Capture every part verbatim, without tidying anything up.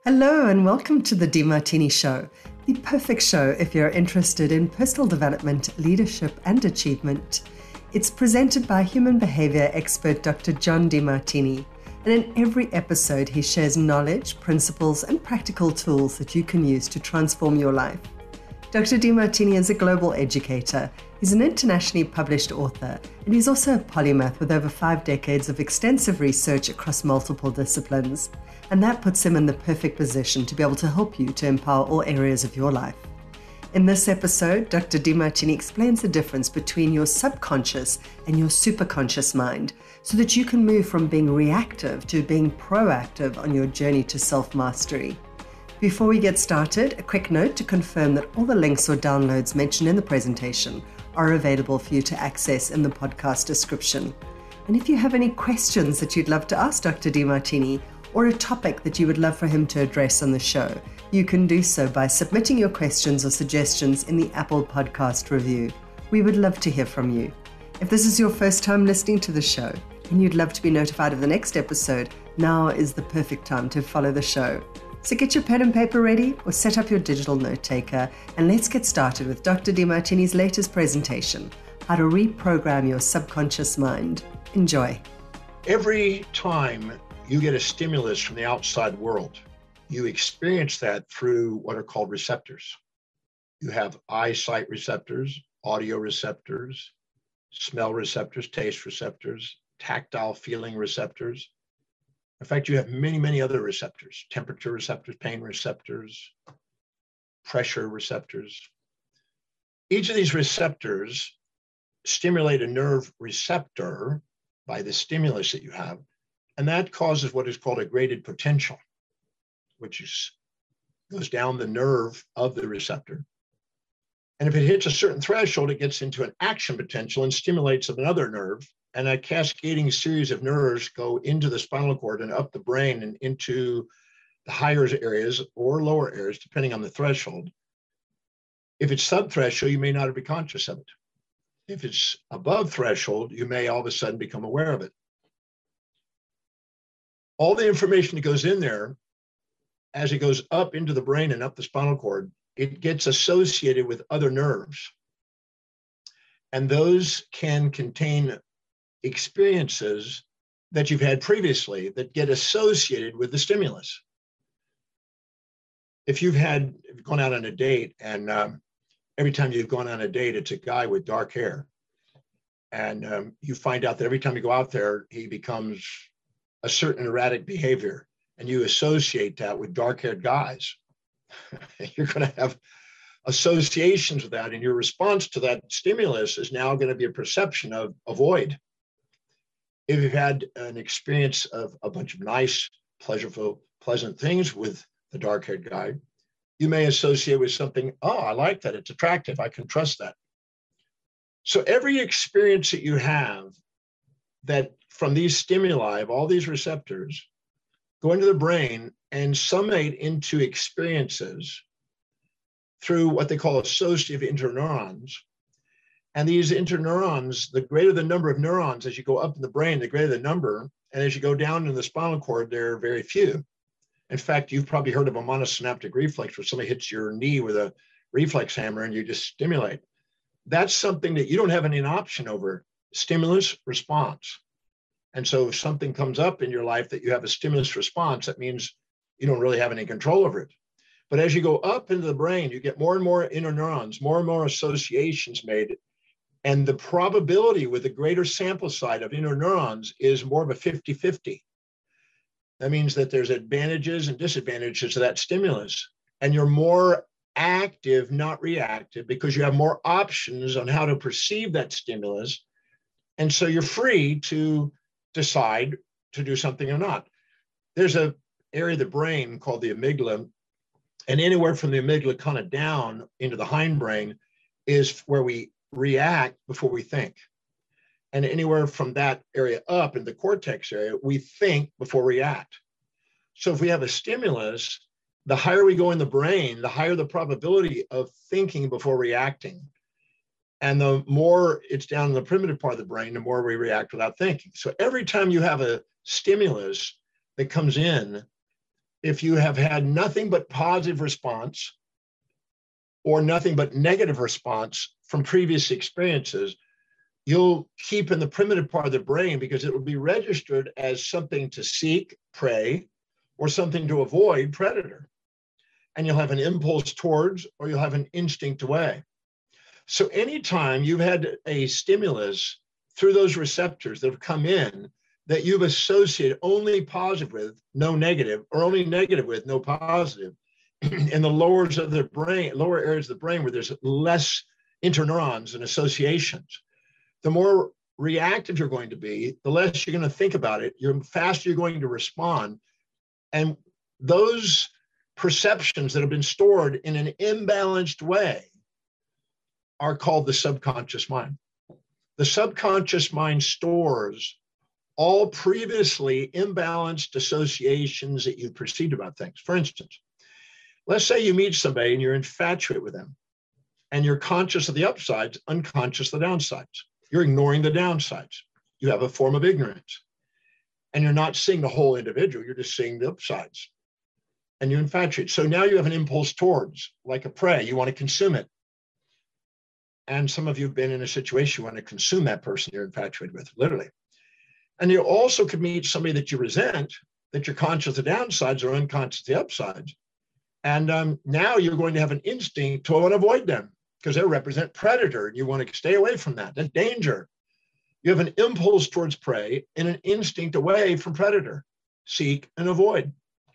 Hello and welcome to the Demartini Show, the perfect show if you're interested in personal development, leadership and achievement. It's presented by human behavior expert Doctor John Demartini, and in every episode he shares knowledge, principles and practical tools that you can use to transform your life. Doctor Demartini is a global educator, he's an internationally published author, and he's also a polymath with over five decades of extensive research across multiple disciplines. And that puts him in the perfect position to be able to help you to empower all areas of your life. In this episode, Doctor Demartini explains the difference between your subconscious and your superconscious mind so that you can move from being reactive to being proactive on your journey to self-mastery. Before we get started, a quick note to confirm that all the links or downloads mentioned in the presentation are available for you to access in the podcast description. And if you have any questions that you'd love to ask Doctor Demartini, or a topic that you would love for him to address on the show, you can do so by submitting your questions or suggestions in the Apple Podcast review. We would love to hear from you. If this is your first time listening to the show and you'd love to be notified of the next episode, now is the perfect time to follow the show. So get your pen and paper ready or set up your digital note taker and let's get started with Doctor Demartini's latest presentation, How to Reprogram Your Subconscious Mind. Enjoy. Every time you get a stimulus from the outside world, you experience that through what are called receptors. You have eyesight receptors, audio receptors, smell receptors, taste receptors, tactile feeling receptors. In fact, you have many, many other receptors, temperature receptors, pain receptors, pressure receptors. Each of these receptors stimulate a nerve receptor by the stimulus that you have. And that causes what is called a graded potential, which is, goes down the nerve of the receptor. And if it hits a certain threshold, it gets into an action potential and stimulates another nerve. And a cascading series of nerves go into the spinal cord and up the brain and into the higher areas or lower areas, depending on the threshold. If it's subthreshold, you may not be conscious of it. If it's above threshold, you may all of a sudden become aware of it. All the information that goes in there, as it goes up into the brain and up the spinal cord, it gets associated with other nerves. And those can contain experiences that you've had previously that get associated with the stimulus. If you've had if you've gone out on a date and um, every time you've gone on a date, it's a guy with dark hair. And um, you find out that every time you go out there, he becomes a certain erratic behavior, and you associate that with dark-haired guys. You're going to have associations with that, and your response to that stimulus is now going to be a perception of avoid. If you've had an experience of a bunch of nice, pleasurable, pleasant things with the dark-haired guy, you may associate with something, oh, I like that, it's attractive, I can trust that. So every experience that you have that from these stimuli of all these receptors go into the brain and summate into experiences through what they call associative interneurons. And these interneurons, the greater the number of neurons as you go up in the brain, the greater the number. And as you go down in the spinal cord, there are very few. In fact, you've probably heard of a monosynaptic reflex where somebody hits your knee with a reflex hammer and you just stimulate. That's something that you don't have any option over. Stimulus response. And so if something comes up in your life that you have a stimulus response, that means you don't really have any control over it. But as you go up into the brain, you get more and more interneurons, more and more associations made. And the probability with a greater sample size of interneurons is more of a fifty-fifty. That means that there's advantages and disadvantages to that stimulus. And you're more active, not reactive, because you have more options on how to perceive that stimulus. And so you're free to decide to do something or not. There's a area of the brain called the amygdala, and anywhere from the amygdala kind of down into the hindbrain is where we react before we think. And anywhere from that area up in the cortex area, we think before we react. So if we have a stimulus, the higher we go in the brain, the higher the probability of thinking before reacting. And the more it's down in the primitive part of the brain, the more we react without thinking. So every time you have a stimulus that comes in, if you have had nothing but positive response or nothing but negative response from previous experiences, you'll keep in the primitive part of the brain because it will be registered as something to seek, prey, or something to avoid, predator. And you'll have an impulse towards, or you'll have an instinct away. So anytime you've had a stimulus through those receptors that have come in that you've associated only positive with, no negative, or only negative with, no positive, in the lowers of the brain, lower areas of the brain where there's less interneurons and associations, the more reactive you're going to be, the less you're going to think about it, the faster you're going to respond. And those perceptions that have been stored in an imbalanced way are called the subconscious mind. The subconscious mind stores all previously imbalanced associations that you perceived about things. For instance, let's say you meet somebody and you're infatuated with them, and you're conscious of the upsides, unconscious of the downsides. You're ignoring the downsides. You have a form of ignorance, and you're not seeing the whole individual. You're just seeing the upsides, and you're infatuated. So now you have an impulse towards, like a prey. You want to consume it. And some of you have been in a situation you want to consume that person you're infatuated with, literally. And you also could meet somebody that you resent, that you're conscious of the downsides or unconscious of the upsides. And um, now you're going to have an instinct to want to avoid them because they represent predator, and you want to stay away from that. That's danger. You have an impulse towards prey and an instinct away from predator, seek and avoid.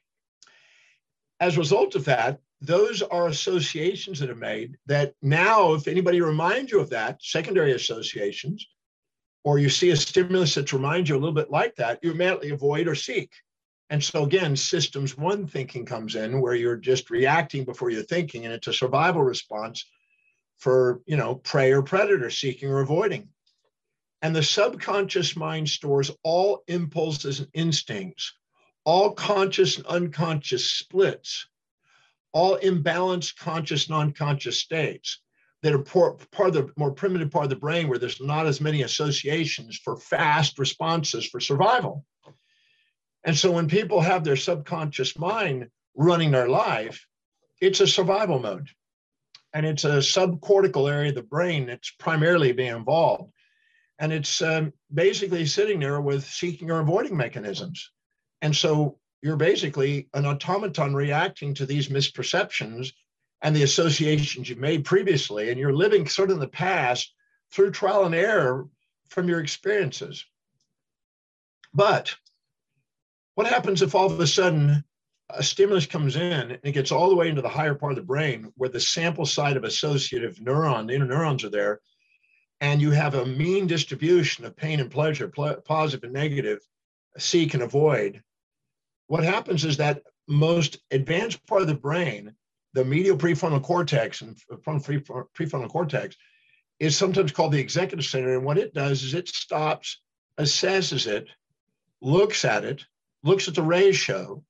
As a result of that, those are associations that are made that now, if anybody reminds you of that, secondary associations, or you see a stimulus that reminds you a little bit like that, you immediately avoid or seek. And so again, systems one thinking comes in where you're just reacting before you're thinking, and it's a survival response for, you know, prey or predator, seeking or avoiding. And the subconscious mind stores all impulses and instincts, all conscious and unconscious splits, all imbalanced conscious and unconscious states that are part of the more primitive part of the brain where there's not as many associations for fast responses for survival. And so when people have their subconscious mind running their life, it's a survival mode. And it's a subcortical area of the brain that's primarily being involved. And it's um, basically sitting there with seeking or avoiding mechanisms. And so you're basically an automaton reacting to these misperceptions and the associations you've made previously, and you're living sort of in the past through trial and error from your experiences. But what happens if all of a sudden a stimulus comes in and it gets all the way into the higher part of the brain where the sample side of associative neuron, the interneurons are there, and you have a mean distribution of pain and pleasure, pl- positive and negative, seek and avoid? What happens is that most advanced part of the brain, the medial prefrontal cortex and prefrontal cortex, is sometimes called the executive center. And what it does is it stops, assesses it, looks at it, looks at the ratio,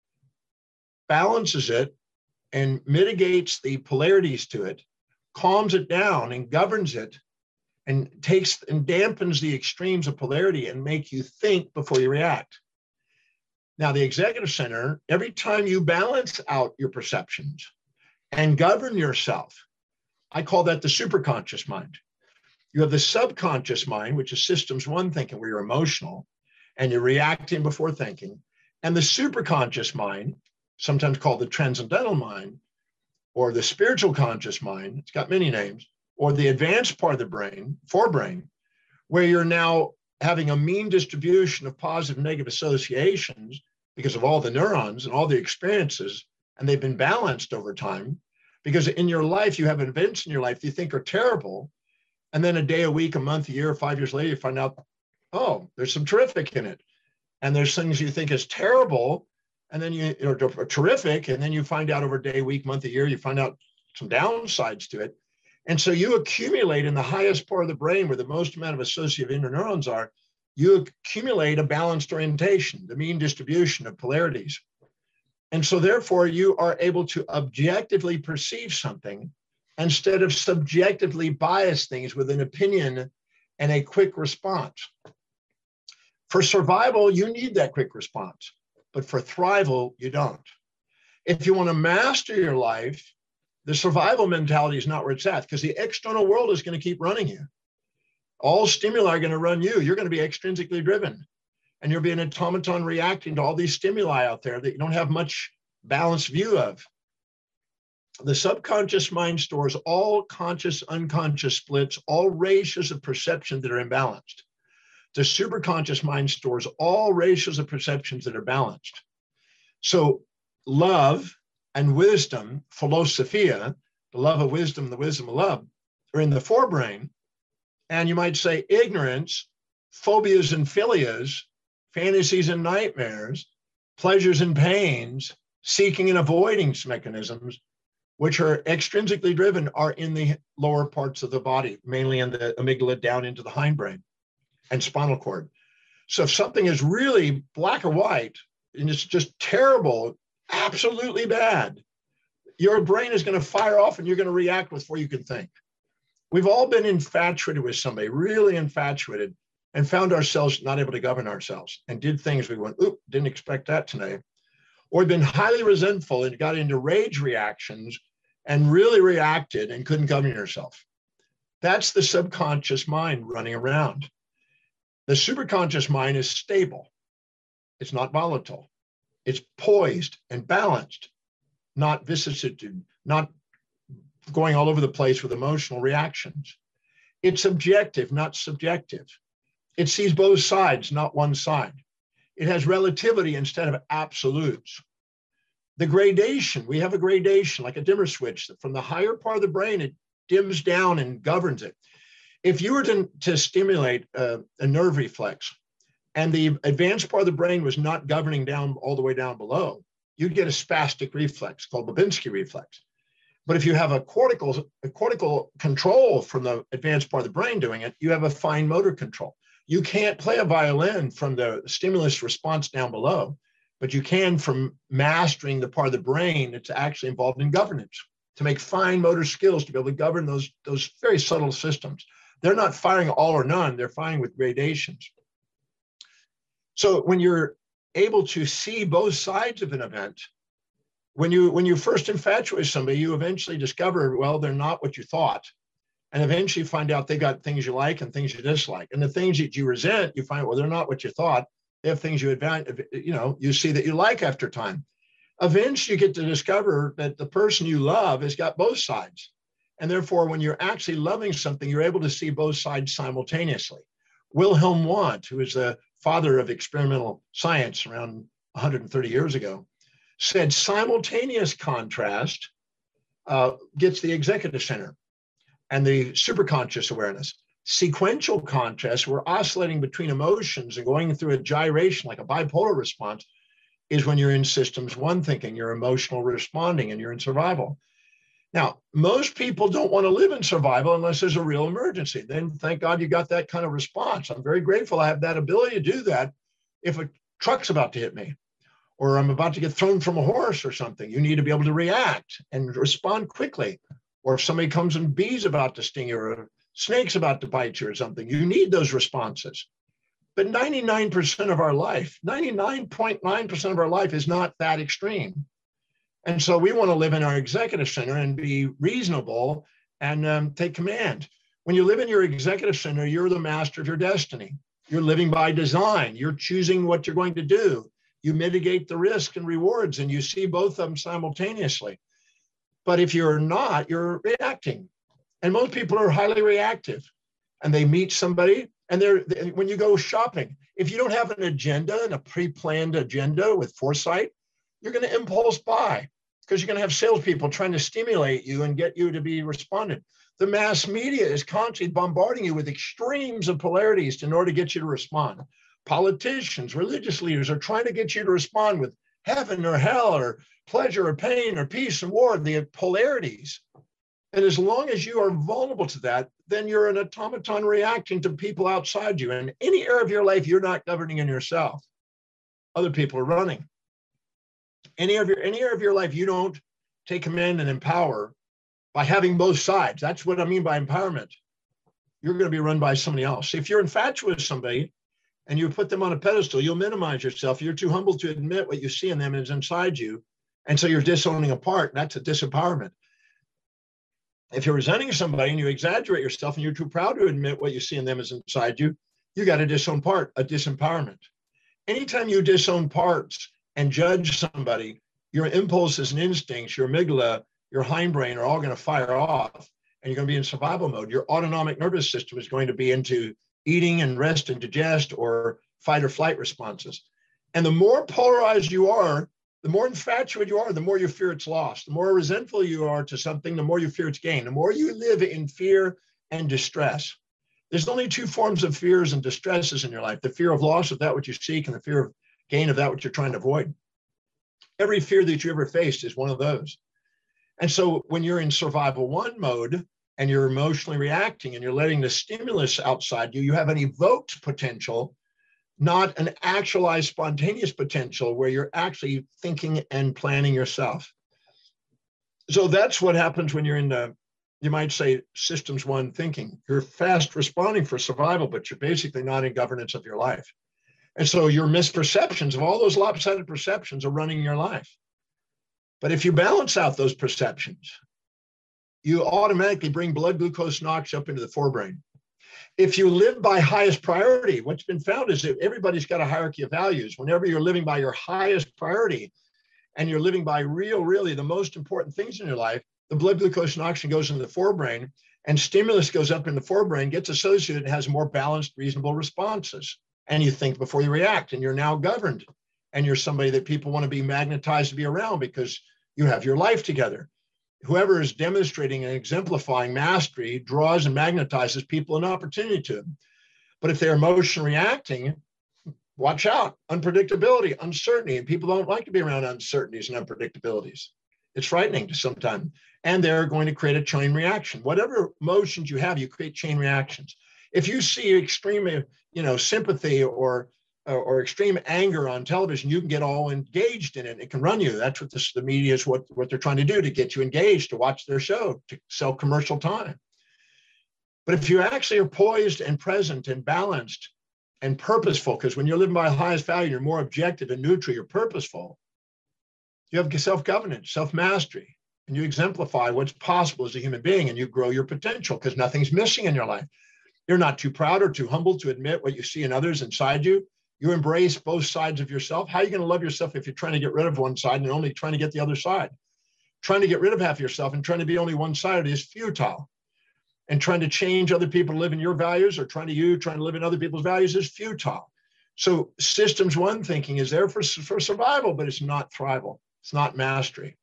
balances it, and mitigates the polarities to it, calms it down and governs it, and takes and dampens the extremes of polarity and make you think before you react. Now, the executive center, every time you balance out your perceptions and govern yourself, I call that the superconscious mind. You have the subconscious mind, which is systems one thinking, where you're emotional and you're reacting before thinking, and the superconscious mind, sometimes called the transcendental mind, or the spiritual conscious mind, it's got many names, or the advanced part of the brain, forebrain, where you're now having a mean distribution of positive and negative associations because of all the neurons and all the experiences, and they've been balanced over time. Because in your life, you have events in your life you think are terrible, and then a day, a week, a month, a year, five years later, you find out, oh, there's some terrific in it. And there's things you think is terrible, and then you are terrific, and then you find out over a day, week, month, a year, you find out some downsides to it. And so you accumulate in the highest part of the brain where the most amount of associative interneurons are, you accumulate a balanced orientation, the mean distribution of polarities. And so therefore you are able to objectively perceive something instead of subjectively bias things with an opinion and a quick response. For survival, you need that quick response, but for thrival, you don't. If you want to master your life, the survival mentality is not where it's at, because the external world is going to keep running you. All stimuli are going to run you. You're going to be extrinsically driven, and you'll be an automaton reacting to all these stimuli out there that you don't have much balanced view of. The subconscious mind stores all conscious, unconscious splits, all ratios of perception that are imbalanced. The superconscious mind stores all ratios of perceptions that are balanced. So love and wisdom, philosophia, the love of wisdom, the wisdom of love, are in the forebrain. And you might say ignorance, phobias and philias, fantasies and nightmares, pleasures and pains, seeking and avoiding mechanisms, which are extrinsically driven, are in the lower parts of the body, mainly in the amygdala down into the hindbrain and spinal cord. So if something is really black or white and it's just terrible, absolutely bad, your brain is going to fire off and you're going to react before you can think. We've all been infatuated with somebody, really infatuated, and found ourselves not able to govern ourselves and did things we went, oop, didn't expect that today. Or been highly resentful and got into rage reactions and really reacted and couldn't govern yourself. That's the subconscious mind running around. The superconscious mind is stable. It's not volatile. It's poised and balanced, not vicissitude, not going all over the place with emotional reactions. It's objective, not subjective. It sees both sides, not one side. It has relativity instead of absolutes. The gradation, we have a gradation like a dimmer switch. From the higher part of the brain, it dims down and governs it. If you were to, to stimulate a, a nerve reflex and the advanced part of the brain was not governing down all the way down below, you'd get a spastic reflex called Babinski reflex. But if you have a cortical, a cortical control from the advanced part of the brain doing it, you have a fine motor control. You can't play a violin from the stimulus response down below, but you can from mastering the part of the brain that's actually involved in governance, to make fine motor skills to be able to govern those, those very subtle systems. They're not firing all or none, they're firing with gradations. So when you're able to see both sides of an event, when you, when you first infatuate somebody, you eventually discover, well, they're not what you thought. And eventually you find out they got things you like and things you dislike. And the things that you resent, you find, well, they're not what you thought. They have things you advance, you know, you see that you like after time. Eventually you get to discover that the person you love has got both sides. And therefore, when you're actually loving something, you're able to see both sides simultaneously. Wilhelm Wundt, who is the father of experimental science around one hundred thirty years ago, said simultaneous contrast uh, gets the executive center and the superconscious awareness. Sequential contrast, we're oscillating between emotions and going through a gyration like a bipolar response, is when you're in systems one thinking, you're emotional responding, and you're in survival. Now, most people don't want to live in survival unless there's a real emergency. Then thank God you got that kind of response. I'm very grateful I have that ability to do that. If a truck's about to hit me, or I'm about to get thrown from a horse or something, you need to be able to react and respond quickly. Or if somebody comes and bee's about to sting you, or a snake's about to bite you or something, you need those responses. But ninety-nine percent of our life, ninety-nine point nine percent of our life is not that extreme. And so we want to live in our executive center and be reasonable and um, take command. When you live in your executive center, you're the master of your destiny. You're living by design. You're choosing what you're going to do. You mitigate the risk and rewards, and you see both of them simultaneously. But if you're not, you're reacting. And most people are highly reactive, and they meet somebody, and they're, they, when you go shopping, if you don't have an agenda and a pre-planned agenda with foresight, you're going to impulse buy, because you're going to have salespeople trying to stimulate you and get you to be respondent. The mass media is constantly bombarding you with extremes of polarities in order to get you to respond. Politicians, religious leaders are trying to get you to respond with heaven or hell or pleasure or pain or peace and war, the polarities. And as long as you are vulnerable to that, then you're an automaton reacting to people outside you. And any area of your life you're not governing in yourself, other people are running. Any of your any area of your life you don't take command and empower by having both sides. That's what I mean by empowerment. You're going to be run by somebody else. If you're infatuated with somebody and you put them on a pedestal, you'll minimize yourself. You're too humble to admit what you see in them is inside you, And so you're disowning a part. That's a disempowerment. If you're resenting somebody and you exaggerate yourself and you're too proud to admit what you see in them is inside you, you got a disown part, a disempowerment. Anytime you disown parts and judge somebody, your impulses and instincts, your amygdala, your hindbrain are all going to fire off, and you're going to be in survival mode. Your autonomic nervous system is going to be into eating and rest and digest or fight or flight responses. And the more polarized you are, the more infatuated you are, the more you fear it's lost. The more resentful you are to something, the more you fear it's gained. The more you live in fear and distress. There's only two forms of fears and distresses in your life: the fear of loss of that which you seek and the fear of gain of that which you're trying to avoid. Every fear that you ever faced is one of those. And so when you're in survival one mode and you're emotionally reacting and you're letting the stimulus outside you, you have an evoked potential, not an actualized spontaneous potential where you're actually thinking and planning yourself. So that's what happens when you're in the, you might say, systems one thinking. You're fast responding for survival, but you're basically not in governance of your life. And so your misperceptions of all those lopsided perceptions are running your life. But if you balance out those perceptions, you automatically bring blood glucose NOx up into the forebrain. If you live by highest priority, what's been found is that everybody's got a hierarchy of values. Whenever you're living by your highest priority and you're living by real, really the most important things in your life, the blood glucose and oxygen goes into the forebrain and stimulus goes up in the forebrain, gets associated, and has more balanced, reasonable responses. And you think before you react, and you're now governed. And you're somebody that people want to be magnetized to be around because you have your life together. Whoever is demonstrating and exemplifying mastery draws and magnetizes people an opportunity to them. But if they're emotion reacting, watch out. Unpredictability, uncertainty, and people don't like to be around uncertainties and unpredictabilities. It's frightening to sometimes. And they're going to create a chain reaction. Whatever emotions you have, you create chain reactions. If you see extreme, you know, sympathy or or extreme anger on television, you can get all engaged in it. It can run you. That's what this, the media is what, what they're trying to do, to get you engaged, to watch their show, to sell commercial time. But if you actually are poised and present and balanced and purposeful, because when you're living by the highest value, you're more objective and neutral, you're purposeful. You have self-governance, self-mastery, and you exemplify what's possible as a human being, and you grow your potential because nothing's missing in your life. You're not too proud or too humble to admit what you see in others inside you. You embrace both sides of yourself. How are you going to love yourself if you're trying to get rid of one side and only trying to get the other side? Trying to get rid of half yourself and trying to be only one-sided is futile. And trying to change other people to live in your values, or trying to you trying to live in other people's values, is futile. So systems one thinking is there for, for survival, but it's not thrival. It's not mastery.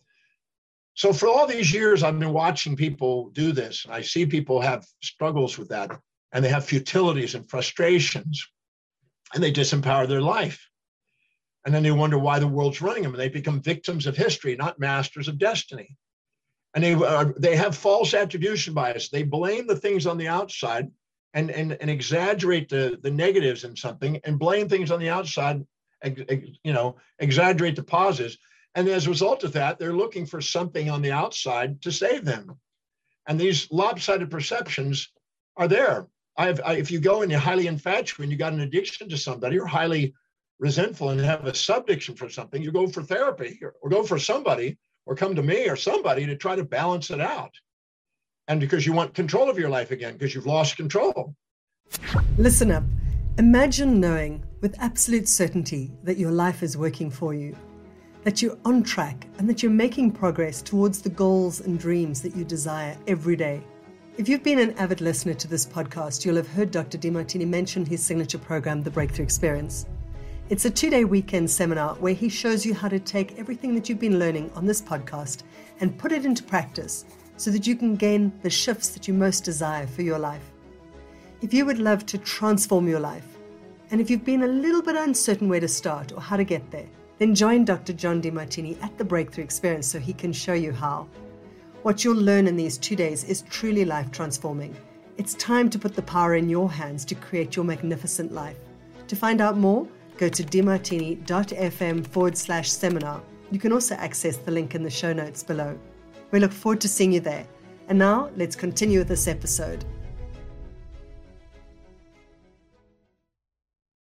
So for all these years, I've been watching people do this. And I see people have struggles with that, and they have futilities and frustrations, and they disempower their life. And then they wonder why the world's running them, and they become victims of history, not masters of destiny. And they uh, they have false attribution bias. They blame the things on the outside and, and, and exaggerate the, the negatives in something, and blame things on the outside, ex, ex, you know, exaggerate the positives. And as a result of that, they're looking for something on the outside to save them. And these lopsided perceptions are there. I've, I, if you go and you're highly infatuated and you got an addiction to somebody, or highly resentful and have a subaddiction for something, you go for therapy or, or go for somebody, or come to me or somebody to try to balance it out. And because you want control of your life again, because you've lost control. Listen up. Imagine knowing with absolute certainty that your life is working for you, that you're on track, and that you're making progress towards the goals and dreams that you desire every day. If you've been an avid listener to this podcast, you'll have heard Doctor Demartini mention his signature program, The Breakthrough Experience. It's a two-day weekend seminar where he shows you how to take everything that you've been learning on this podcast and put it into practice so that you can gain the shifts that you most desire for your life. If you would love to transform your life, and if you've been a little bit uncertain where to start or how to get there, then join Doctor John Demartini at The Breakthrough Experience so he can show you how. What you'll learn in these two days is truly life-transforming. It's time to put the power in your hands to create your magnificent life. To find out more, go to demartini.fm forward slash seminar. You can also access the link in the show notes below. We look forward to seeing you there. And now, let's continue with this episode.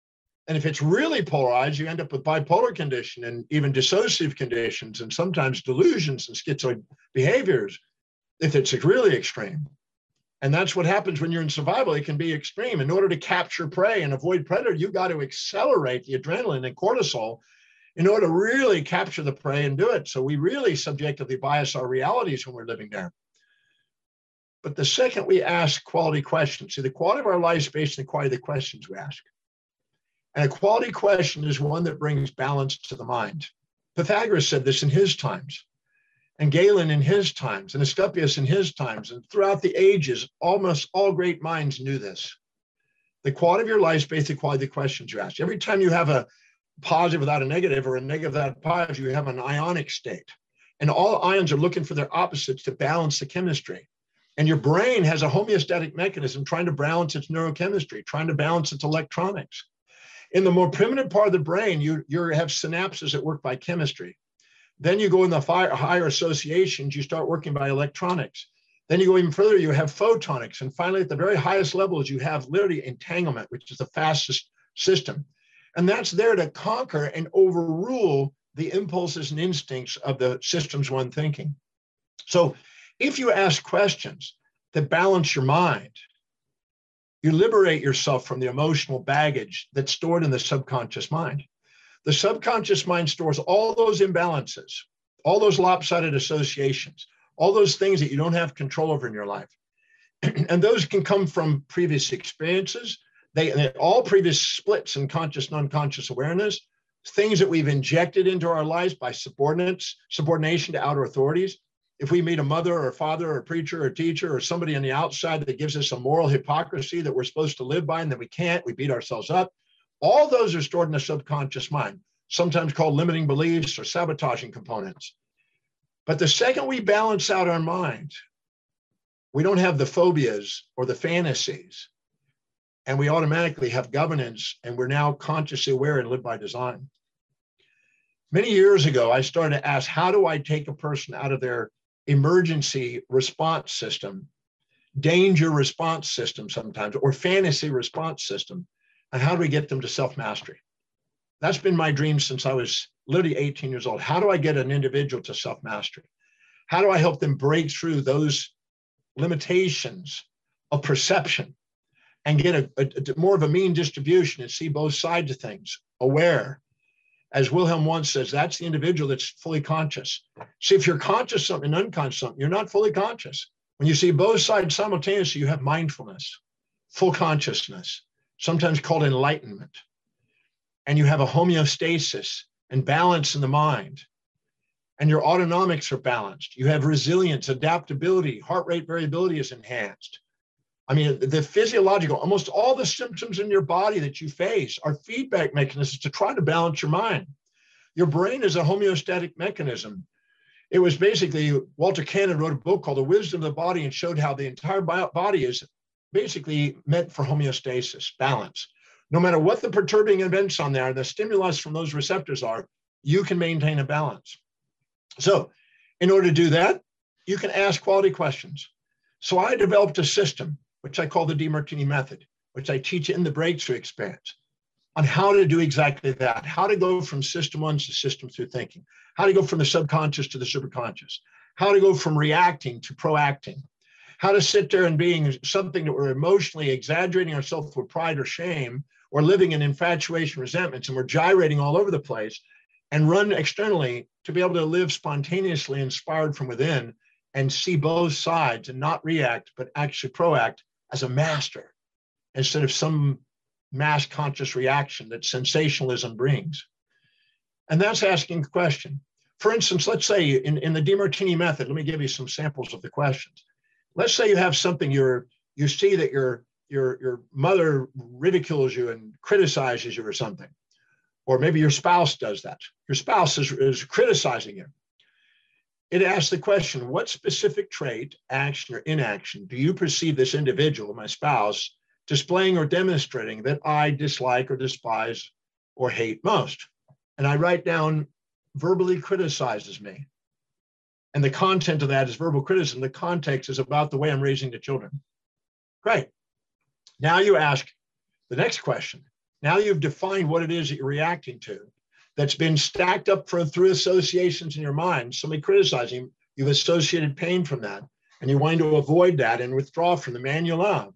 And if it's really polarized, you end up with bipolar condition and even dissociative conditions and sometimes delusions and schizoid behaviors if it's really extreme. And that's what happens when you're in survival. It can be extreme. In order to capture prey and avoid predator, you got to accelerate the adrenaline and cortisol in order to really capture the prey and do it. So we really subjectively bias our realities when we're living there. But the second we ask quality questions, see, the quality of our life is based on the quality of the questions we ask. And a quality question is one that brings balance to the mind. Pythagoras said this in his times, and Galen in his times, and Asclepius in his times, and throughout the ages, almost all great minds knew this. The quality of your life is based on the quality of the questions you ask. Every time you have a positive without a negative or a negative without a positive, you have an ionic state. And all ions are looking for their opposites to balance the chemistry. And your brain has a homeostatic mechanism trying to balance its neurochemistry, trying to balance its electronics. In the more primitive part of the brain, you, you have synapses that work by chemistry. Then you go in the fire, higher associations, you start working by electronics. Then you go even further, you have photonics. And finally, at the very highest levels, you have literally entanglement, which is the fastest system. And that's there to conquer and overrule the impulses and instincts of the systems one thinking. So if you ask questions that balance your mind, you liberate yourself from the emotional baggage that's stored in the subconscious mind. The subconscious mind stores all those imbalances, all those lopsided associations, all those things that you don't have control over in your life. And those can come from previous experiences. They, they all previous splits in conscious and unconscious awareness, things that we've injected into our lives by subordinates, subordination to outer authorities. If we meet a mother or a father or a preacher or a teacher or somebody on the outside that gives us a moral hypocrisy that we're supposed to live by and that we can't, we beat ourselves up. All those are stored in the subconscious mind, sometimes called limiting beliefs or sabotaging components. But the second we balance out our mind, we don't have the phobias or the fantasies, and we automatically have governance, and we're now consciously aware and live by design. Many years ago, I started to ask, how do I take a person out of their emergency response system, danger response system sometimes, or fantasy response system, and how do we get them to self-mastery? That's been my dream since I was literally eighteen years old. How do I get an individual to self-mastery? How do I help them break through those limitations of perception and get a, a, a more of a mean distribution and see both sides of things, aware? As Wilhelm Wundt says, that's the individual that's fully conscious. See, if you're conscious something and unconscious something, you're not fully conscious. When you see both sides simultaneously, you have mindfulness, full consciousness, sometimes called enlightenment. And you have a homeostasis and balance in the mind. And your autonomics are balanced. You have resilience, adaptability, heart rate variability is enhanced. I mean, the physiological, almost all the symptoms in your body that you face are feedback mechanisms to try to balance your mind. Your brain is a homeostatic mechanism. It was basically, Walter Cannon wrote a book called The Wisdom of the Body and showed how the entire body is basically meant for homeostasis, balance. No matter what the perturbing events on there, the stimulus from those receptors are, you can maintain a balance. So in order to do that, you can ask quality questions. So I developed a system, which I call the DeMartini method, which I teach in the Breakthrough Experience, on how to do exactly that, how to go from system one to system through thinking, how to go from the subconscious to the superconscious, how to go from reacting to proacting, how to sit there and being something that we're emotionally exaggerating ourselves with pride or shame, or living in infatuation, resentments, and we're gyrating all over the place, and run externally to be able to live spontaneously, inspired from within, and see both sides and not react, but actually proact as a master instead of some mass conscious reaction that sensationalism brings. And that's asking the question. For instance, let's say in, in the DeMartini method, let me give you some samples of the questions. Let's say you have something, you're, you see that your, your, your mother ridicules you and criticizes you or something, or maybe your spouse does that. Your spouse is, is criticizing you. It asks the question, what specific trait, action, or inaction do you perceive this individual, my spouse, displaying or demonstrating that I dislike or despise or hate most? And I write down, verbally criticizes me. And the content of that is verbal criticism. The context is about the way I'm raising the children. Great. Now you ask the next question. Now you've defined what it is that you're reacting to that's been stacked up for, through associations in your mind. Somebody criticizing you, you've associated pain from that, and you're wanting to avoid that and withdraw from the man you love.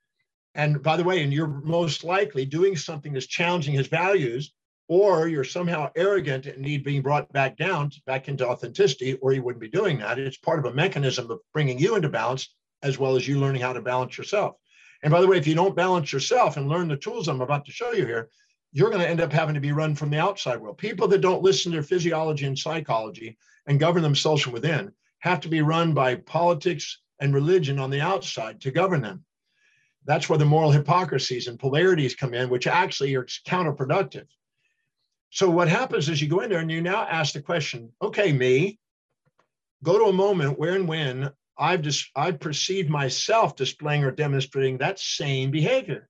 And by the way, and you're most likely doing something that's challenging his values, or you're somehow arrogant and need being brought back down, back into authenticity, or you wouldn't be doing that. It's part of a mechanism of bringing you into balance, as well as you learning how to balance yourself. And by the way, if you don't balance yourself and learn the tools I'm about to show you here, you're going to end up having to be run from the outside world. People that don't listen to their physiology and psychology and govern themselves from within have to be run by politics and religion on the outside to govern them. That's where the moral hypocrisies and polarities come in, which actually are counterproductive. So what happens is you go in there and you now ask the question, okay, me, go to a moment where and when I've just, I've perceived myself displaying or demonstrating that same behavior.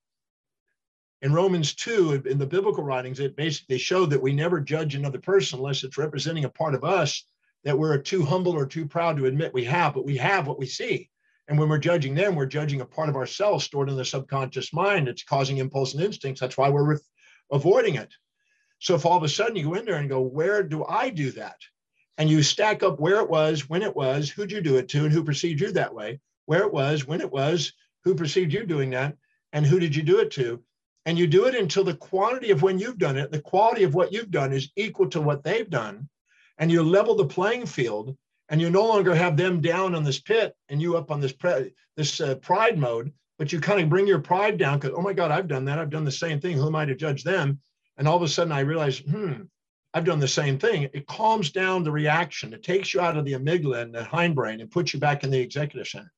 In Romans two, in the biblical writings, it basically showed that we never judge another person unless it's representing a part of us that we're too humble or too proud to admit we have, but we have what we see. And when we're judging them, we're judging a part of ourselves stored in the subconscious mind. It's causing impulse and instincts. That's why we're avoiding it. So if all of a sudden you go in there and go, where do I do that? And you stack up where it was, when it was, who'd you do it to, and who perceived you that way, where it was, when it was, who perceived you doing that, and who did you do it to? And you do it until the quantity of when you've done it, the quality of what you've done is equal to what they've done. And you level the playing field, and you no longer have them down on this pit and you up on this, pre- this uh, pride mode, but you kind of bring your pride down because, oh my God, I've done that. I've done the same thing. Who am I to judge them? And all of a sudden I realize, hmm, I've done the same thing. It calms down the reaction. It takes you out of the amygdala and the hindbrain and puts you back in the executive center.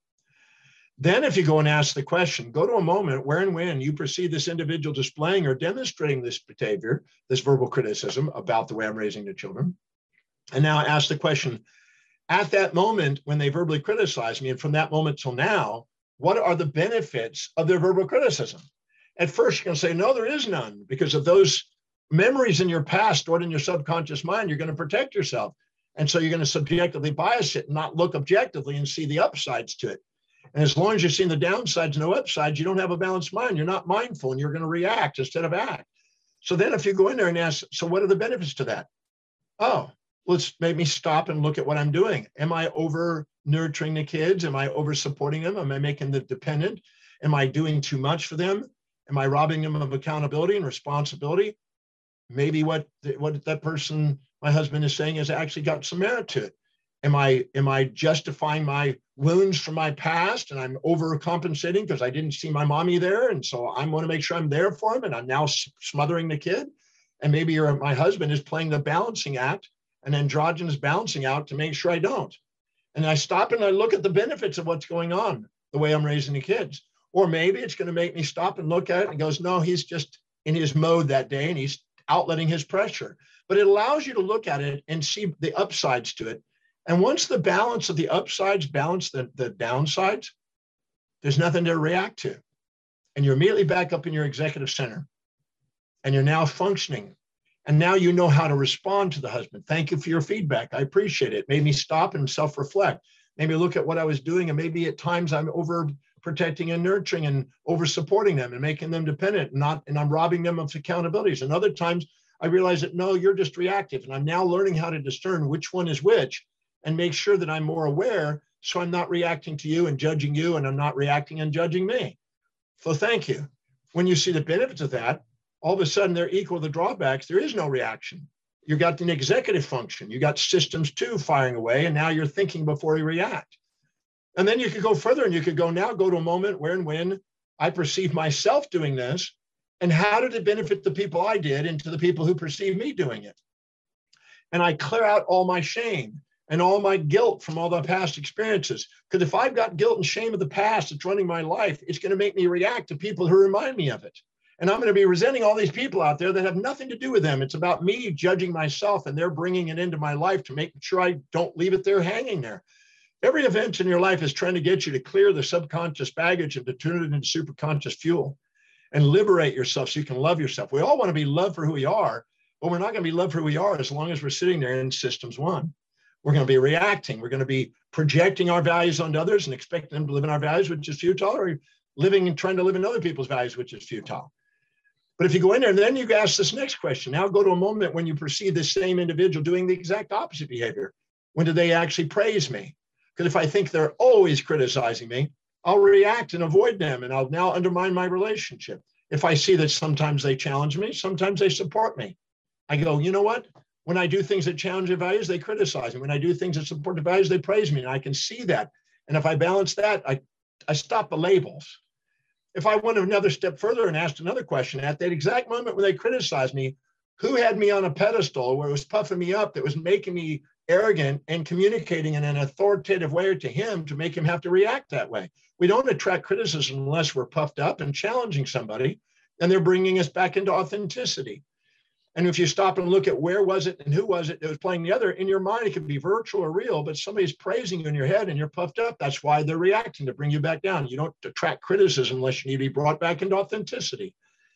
Then if you go and ask the question, go to a moment where and when you perceive this individual displaying or demonstrating this behavior, this verbal criticism about the way I'm raising the children. And now ask the question, at that moment when they verbally criticize me, and from that moment till now, what are the benefits of their verbal criticism? At first, you're going to say, no, there is none, because of those memories in your past stored in your subconscious mind, you're going to protect yourself. And so you're going to subjectively bias it and not look objectively and see the upsides to it. And as long as you're seeing the downsides, no upsides, you don't have a balanced mind. You're not mindful and you're going to react instead of act. So then if you go in there and ask, so what are the benefits to that? Oh, let's make me stop and look at what I'm doing. Am I over nurturing the kids? Am I over supporting them? Am I making them dependent? Am I doing too much for them? Am I robbing them of accountability and responsibility? Maybe what, what that person, my husband, is saying has actually got some merit to it. Am I, am I justifying my wounds from my past and I'm overcompensating because I didn't see my mommy there? And so I want to make sure I'm there for him and I'm now smothering the kid. And maybe you're, my husband is playing the balancing act, an androgynous balancing out to make sure I don't. And I stop and I look at the benefits of what's going on, the way I'm raising the kids. Or maybe it's going to make me stop and look at it and goes, no, he's just in his mode that day and he's outletting his pressure. But it allows you to look at it and see the upsides to it. And once the balance of the upsides balance the, the downsides, there's nothing to react to. And you're immediately back up in your executive center. And you're now functioning. And now you know how to respond to the husband. Thank you for your feedback. I appreciate it. It made me stop and self-reflect. Maybe look at what I was doing. And maybe at times I'm over protecting and nurturing and over supporting them and making them dependent. And, not, and I'm robbing them of accountabilities. And other times I realize that, no, you're just reactive. And I'm now learning how to discern which one is which and make sure that I'm more aware so I'm not reacting to you and judging you and I'm not reacting and judging me. So thank you. When you see the benefits of that, all of a sudden they're equal to the drawbacks. There is no reaction. You got an executive function. You got systems two firing away, and now you're thinking before you react. And then you could go further and you could go now go to a moment where and when I perceive myself doing this, and how did it benefit the people I did and to the people who perceive me doing it? And I clear out all my shame and all my guilt from all the past experiences. Because if I've got guilt and shame of the past that's running my life, it's going to make me react to people who remind me of it. And I'm going to be resenting all these people out there that have nothing to do with them. It's about me judging myself, and they're bringing it into my life to make sure I don't leave it there hanging there. Every event in your life is trying to get you to clear the subconscious baggage and to turn it into superconscious fuel and liberate yourself so you can love yourself. We all want to be loved for who we are, but we're not going to be loved for who we are as long as we're sitting there in systems one. We're going to be reacting. We're going to be projecting our values onto others and expecting them to live in our values, which is futile, or living and trying to live in other people's values, which is futile. But if you go in there, and then you ask this next question, now go to a moment when you perceive this same individual doing the exact opposite behavior. When do they actually praise me? Because if I think they're always criticizing me, I'll react and avoid them, and I'll now undermine my relationship. If I see that sometimes they challenge me, sometimes they support me, I go, you know what? When I do things that challenge their values, they criticize me. When I do things that support the values, they praise me, and I can see that. And if I balance that, I, I stop the labels. If I went another step further and asked another question, at that exact moment when they criticized me, who had me on a pedestal where it was puffing me up, that was making me arrogant and communicating in an authoritative way to him to make him have to react that way? We don't attract criticism unless we're puffed up and challenging somebody, and they're bringing us back into authenticity. And if you stop and look at where was it and who was it that was playing the other, in your mind, it could be virtual or real, but somebody's praising you in your head and you're puffed up. That's why they're reacting, to bring you back down. You don't attract criticism unless you need to be brought back into authenticity.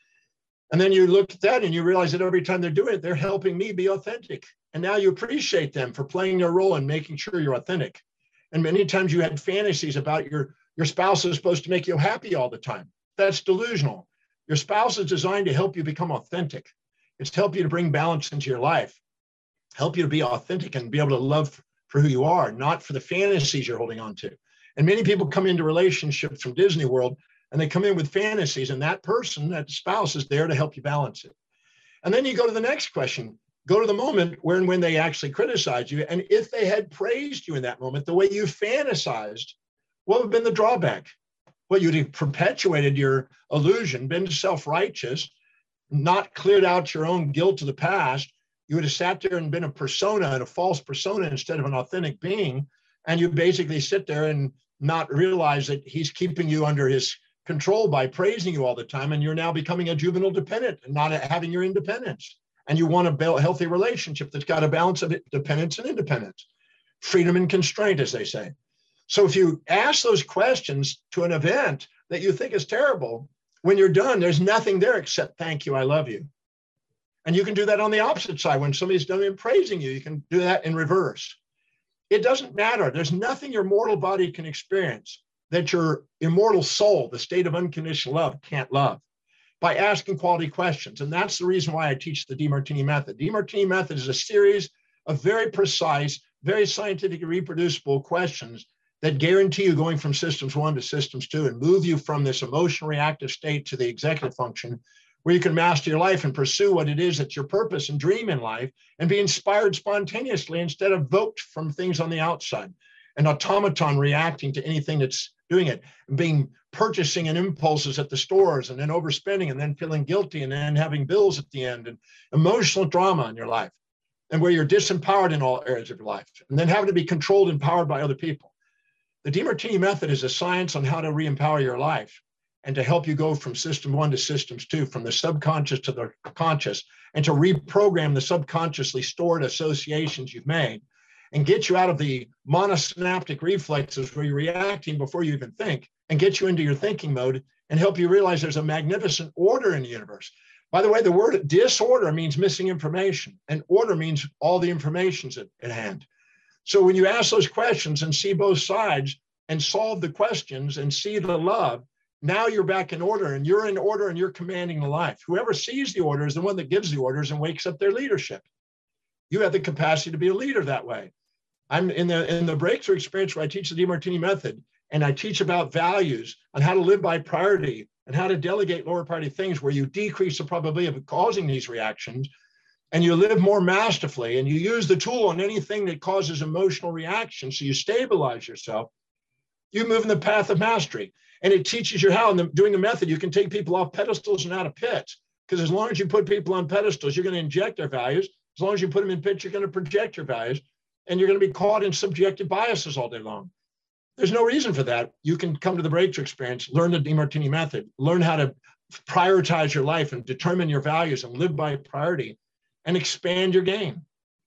And then you look at that and you realize that every time they're doing it, they're helping me be authentic. And now you appreciate them for playing their role in making sure you're authentic. And many times you had fantasies about your, your spouse is supposed to make you happy all the time. That's delusional. Your spouse is designed to help you become authentic. It's to help you to bring balance into your life, help you to be authentic and be able to love for who you are, not for the fantasies you're holding on to. And many people come into relationships from Disney World and they come in with fantasies, and that person, that spouse, is there to help you balance it. And then you go to the next question, go to the moment where and when they actually criticize you. And if they had praised you in that moment, the way you fantasized, what would have been the drawback? Well, you'd have perpetuated your illusion, been self-righteous, not cleared out your own guilt of the past. You would have sat there and been a persona, and a false persona instead of an authentic being. And you basically sit there and not realize that he's keeping you under his control by praising you all the time. And you're now becoming a juvenile dependent and not having your independence. And you want a healthy relationship that's got a balance of dependence and independence, freedom and constraint, as they say. So if you ask those questions to an event that you think is terrible, when you're done, there's nothing there except thank you, I love you. And you can do that on the opposite side. When somebody's done and praising you, you can do that in reverse. It doesn't matter. There's nothing your mortal body can experience that your immortal soul, the state of unconditional love, can't love, by asking quality questions. And that's the reason why I teach the Demartini method. The Demartini method is a series of very precise, very scientifically reproducible questions that guarantee you going from systems one to systems two and move you from this emotional reactive state to the executive function, where you can master your life and pursue what it is that's your purpose and dream in life, and be inspired spontaneously instead of evoked from things on the outside, an automaton reacting to anything that's doing it, and being purchasing and impulses at the stores, and then overspending, and then feeling guilty, and then having bills at the end, and emotional drama in your life, and where you're disempowered in all areas of your life, and then having to be controlled and powered by other people. The Demartini method is a science on how to re-empower your life and to help you go from system one to systems two, from the subconscious to the conscious, and to reprogram the subconsciously stored associations you've made and get you out of the monosynaptic reflexes where you're reacting before you even think, and get you into your thinking mode and help you realize there's a magnificent order in the universe. By the way, the word disorder means missing information, and order means all the information's at, at hand. So when you ask those questions and see both sides and solve the questions and see the love, now you're back in order, and you're in order and you're commanding the life. Whoever sees the order is the one that gives the orders and wakes up their leadership. You have the capacity to be a leader that way. I'm in the, in the breakthrough experience where I teach the Demartini method, and I teach about values and how to live by priority and how to delegate lower priority things where you decrease the probability of causing these reactions, and you live more masterfully, and you use the tool on anything that causes emotional reaction. So you stabilize yourself. You move in the path of mastery, and it teaches you how, in the, doing the method, you can take people off pedestals and out of pits. Because as long as you put people on pedestals, you're going to inject their values. As long as you put them in pits, you're going to project your values, and you're going to be caught in subjective biases all day long. There's no reason for that. You can come to the breakthrough experience, learn the Demartini method, learn how to prioritize your life and determine your values and live by priority, and expand your game.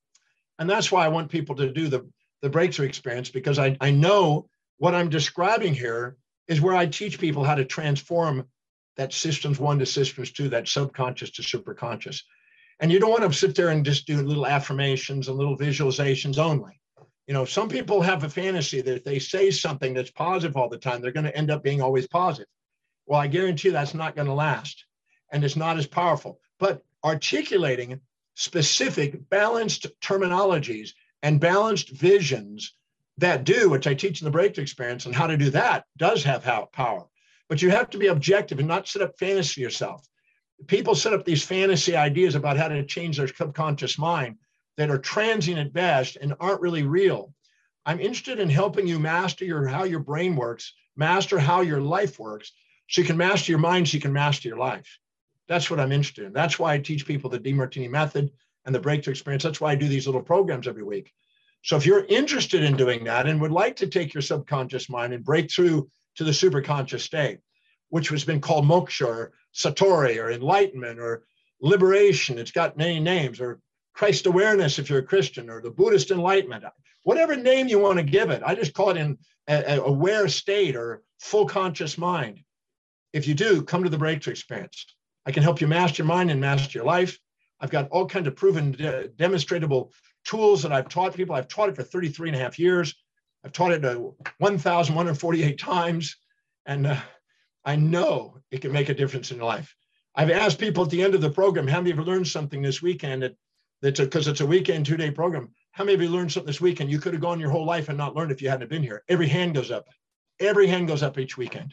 And that's why I want people to do the, the breakthrough experience, because I, I know what I'm describing here is where I teach people how to transform that systems one to systems two, that subconscious to superconscious. And you don't want to sit there and just do little affirmations and little visualizations only. You know, some people have a fantasy that if they say something that's positive all the time, they're going to end up being always positive. Well, I guarantee you that's not going to last. and it's not as powerful. But articulating specific, balanced terminologies and balanced visions that do, which I teach in the Breakthrough Experience, and how to do that does have power. But you have to be objective and not set up fantasy for yourself. People set up these fantasy ideas about how to change their subconscious mind that are transient at best and aren't really real. I'm interested in helping you master your how your brain works, master how your life works, so you can master your mind, so you can master your life. That's what I'm interested in. That's why I teach people the Demartini method and the Breakthrough Experience. That's why I do these little programs every week. So if you're interested in doing that and would like to take your subconscious mind and break through to the superconscious state, which has been called moksha or satori or enlightenment or liberation, it's got many names, or Christ awareness if you're a Christian, or the Buddhist enlightenment, whatever name you want to give it. I just call it in an aware state or full conscious mind. If you do, come to the Breakthrough Experience. I can help you master your mind and master your life. I've got all kinds of proven de- demonstratable tools that I've taught people. I've taught it for thirty-three and a half years. I've taught it uh, one thousand one hundred forty-eight times. And uh, I know it can make a difference in your life. I've asked people at the end of the program, how many of you learned something this weekend? That, that's because it's a weekend, two-day program. How many of you learned something this weekend? You could have gone your whole life and not learned if you hadn't been here. Every hand goes up. Every hand goes up each weekend.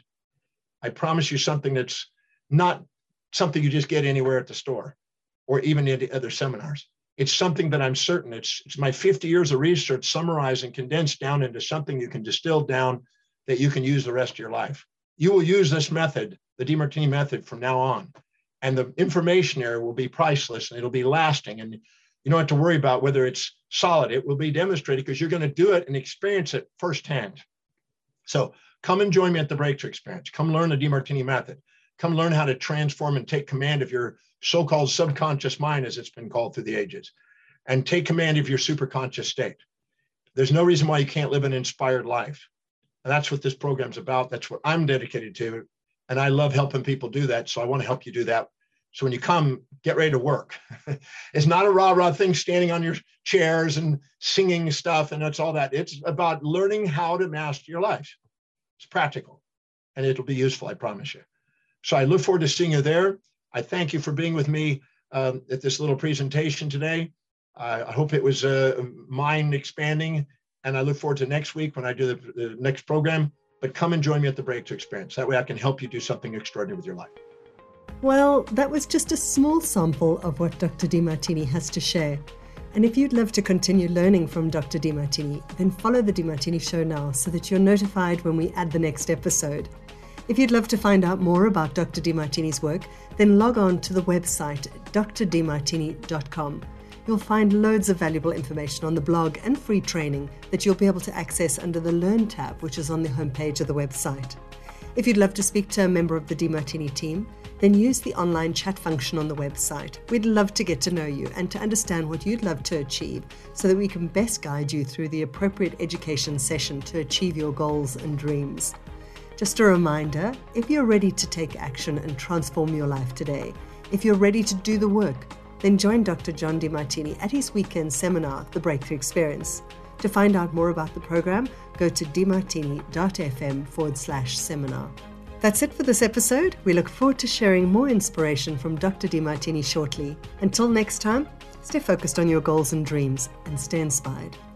I promise you something that's not something you just get anywhere at the store or even in other seminars. It's something that I'm certain, it's, it's my fifty years of research summarized and condensed down into something you can distill down that you can use the rest of your life. You will use this method, the Demartini method, from now on. And the information there will be priceless and it'll be lasting. And you don't have to worry about whether it's solid. It will be demonstrated because you're going to do it and experience it firsthand. So come and join me at the Breakthrough Experience. Come learn the Demartini method. Come learn how to transform and take command of your so-called subconscious mind, as it's been called through the ages, and take command of your superconscious state. There's no reason why you can't live an inspired life. And that's what this program's about. That's what I'm dedicated to. And I love helping people do that. So I want to help you do that. So when you come, get ready to work. It's not a rah-rah thing standing on your chairs and singing stuff and that's all that. It's about learning how to master your life. It's practical and it'll be useful, I promise you. So I look forward to seeing you there. I thank you for being with me um, at this little presentation today. Uh, I hope it was uh, mind expanding, and I look forward to next week when I do the, the next program. But come and join me at the Breakthrough Experience. That way I can help you do something extraordinary with your life. Well, that was just a small sample of what Doctor Demartini has to share. And if you'd love to continue learning from Doctor Demartini, then follow The Demartini Show now so that you're notified when we add the next episode. If you'd love to find out more about Doctor Demartini's work, then log on to the website d r demartini dot com. You'll find loads of valuable information on the blog and free training that you'll be able to access under the Learn tab, which is on the homepage of the website. If you'd love to speak to a member of the Demartini team, then use the online chat function on the website. We'd love to get to know you and to understand what you'd love to achieve so that we can best guide you through the appropriate education session to achieve your goals and dreams. Just a reminder, if you're ready to take action and transform your life today, if you're ready to do the work, then join Doctor John Demartini at his weekend seminar, The Breakthrough Experience. To find out more about the program, go to demartini.fm forward slash seminar. That's it for this episode. We look forward to sharing more inspiration from Doctor Demartini shortly. Until next time, stay focused on your goals and dreams and stay inspired.